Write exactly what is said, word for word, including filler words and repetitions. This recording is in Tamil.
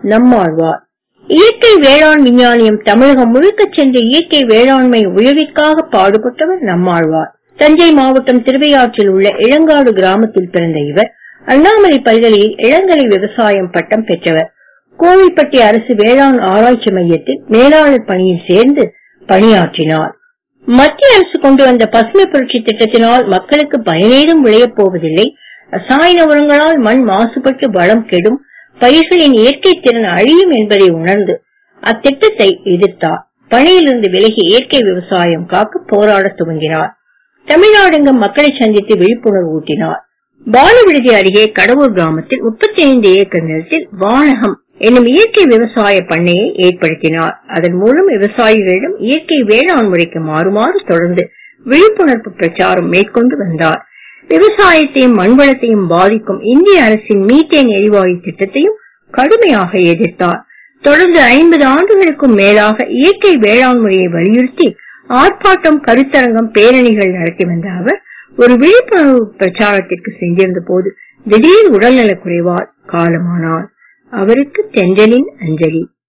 நம்மாழ்வார். இயற்கை வேளாண் விஞ்ஞானியும் தமிழகம் முழுக்க சென்று இயற்கை வேளாண்மை உயர்விற்காக பாடுபட்டவர் நம்மாழ்வார். தஞ்சை மாவட்டம் திருவையாற்றில் உள்ள இளங்காடு கிராமத்தில் பிறந்த இவர் அண்ணாமலை பல்கலையில் இளங்கலை விவசாயம் பட்டம் பெற்றவர். கோவில்பட்டி அரசு வேளாண் ஆராய்ச்சி மையத்தில் மேலாளர் பணியில் சேர்ந்து பணியாற்றினார். மத்திய அரசு கொண்டு வந்த பசுமை புரட்சி திட்டத்தினால் மக்களுக்கு பயனேதும் விளையப் போவதில்லை, ரசாயன உரங்களால் மண் மாசுபட்டு வளம் கெடும், பயிர்களின் இயற்கை திறன் அழியும் என்பதை உணர்ந்து அத்திட்டத்தை எதிர்த்தார். பணியிலிருந்து விலகி இயற்கை விவசாயம் காக்க போராட துவங்கினார். தமிழ்நாடெங்கும் மக்களை சந்தித்து விழிப்புணர்வு ஊட்டினார். பாலவிடுதி அருகே கடவுர் கிராமத்தில் முப்பத்தி ஐந்து ஏக்கர் நிலத்தில் வானகம் என்னும் இயற்கை விவசாய பண்ணையை ஏற்படுத்தினார். அதன் மூலம் விவசாயிகளிடம் இயற்கை வேளாண் முறைக்கு மாறுமாறு தொடர்ந்து விழிப்புணர்வு பிரச்சாரம் மேற்கொண்டு வந்தார். விவசாயத்தையும் மண்வளத்தையும் பாதிக்கும் இந்திய அரசின் மீத்தேன் எரிவாயு திட்டத்தையும் கடுமையாக எதிர்த்தார். தொடர்ந்து ஐம்பது ஆண்டுகளுக்கும் மேலாக இயற்கை வேளாண் முறையை வலியுறுத்தி ஆர்ப்பாட்டம், கருத்தரங்கம், பேரணிகள் நடத்தி வந்த அவர் ஒரு விழிப்புணர்வு பிரச்சாரத்திற்கு சென்றிருந்த போது திடீர் உடல்நலக் குறைவால் காலமானார். அவருக்கு தென்றலின் அஞ்சலி.